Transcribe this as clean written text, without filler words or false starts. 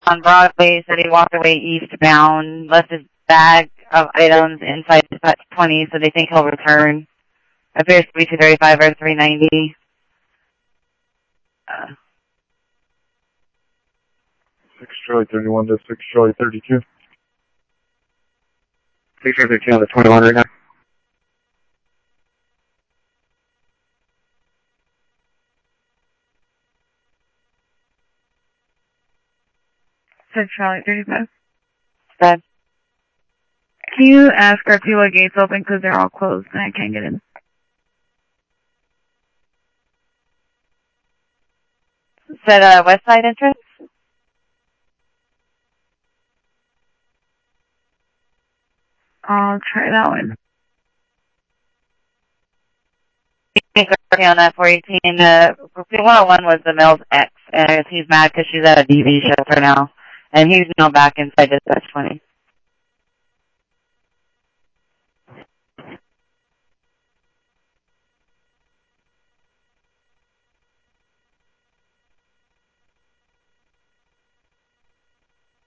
on Broadway said he walked away eastbound, left his bag of items inside dispatch 20, so they think he'll return. Appears to be 235 or 390. 6 Charlie 31 to 6 Charlie 32. 6 Charlie 32 on the 21 right now. Charlie 35. Good. Can you ask our people what gates open because they're all closed and I can't get in? Said west side entrance? I'll try that one. On that 418, 101 was the Mills X, and he's mad because she's at a DV shelter now, and he's now back inside dispatch 20.